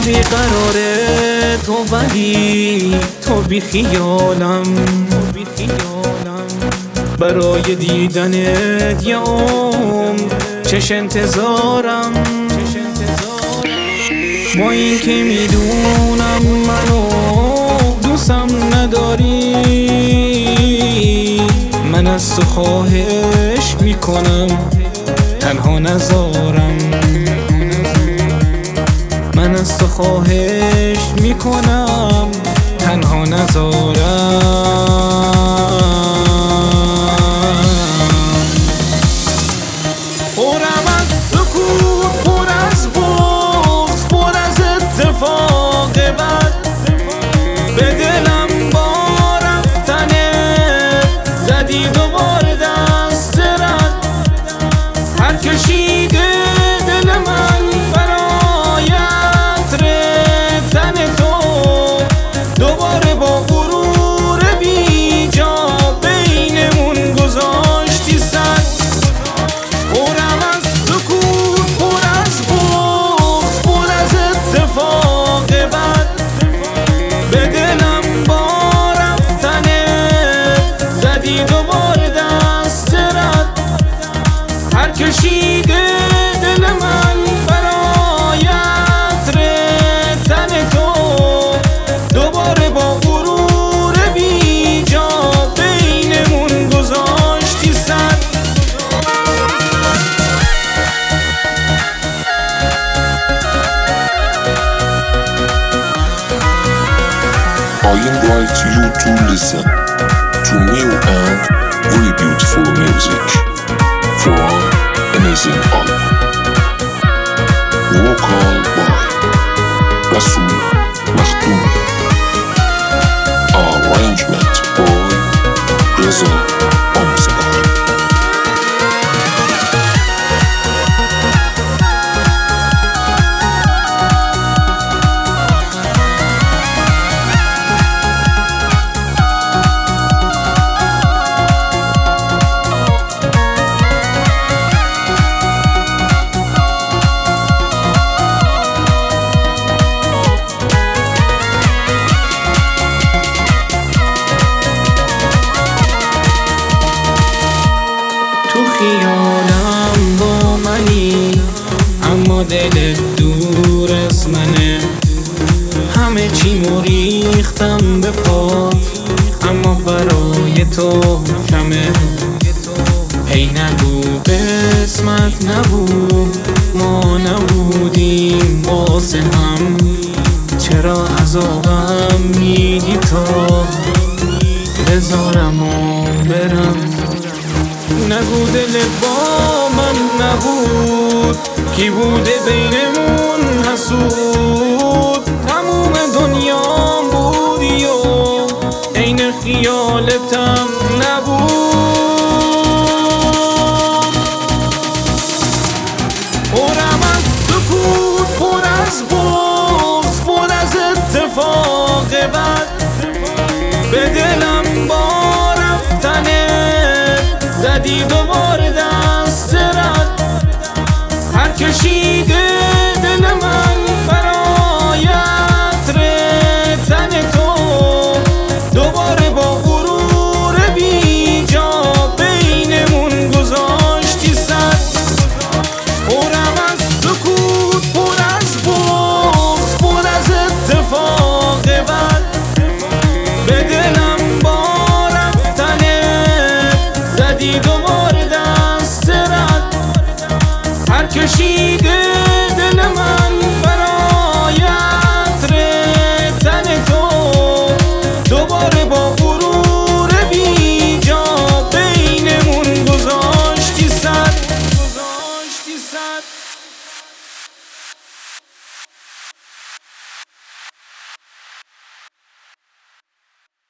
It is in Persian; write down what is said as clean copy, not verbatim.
بیقراره تو ولی تو بی خیالم برای دیدنت یه عمر چش انتظارم با این که میدونم منو دوستم نداری من از تو خواهش میکنم تنها نذارم من از تو خواهش میکنم تنها نذارم پرم از سکوت پر از بغض پر از اتفاق بد به دلم با رفتنت زدی دوباره دست رد هر کشیده دل من برای عطر تن تو دوباره با غرور بیجا بینمون گذاشتی سد پرم از سکوت پر از بغض پر از اتفاق بد به دلم با رفتنت زدی دوباره دست رد هر کشیده دل من برای عطر تن تو دوباره با غرور بیجا بینمون گذاشتی سد I invite you to listen to new and very beautiful music from amazing album vocal by Rasoul Makhtoumi, arrangement by Reza Amsaghar. تو خیالم با منی اما دلت دور از منه همه چیمو ریختم به پات اما برای تو کمه ای نگو قسمت نبود ما نبودیم واسه هم چرا عذابم میدی تا بذارم و برم نگو دل با من نبود کی بوده بینمون حسود تموم دنیام بودی و عین خیالتم نبود پرم از سکوت پر از بغض پر از اتفاق بد به دلم با رفتنت زدی دوباره دست رد هر کشی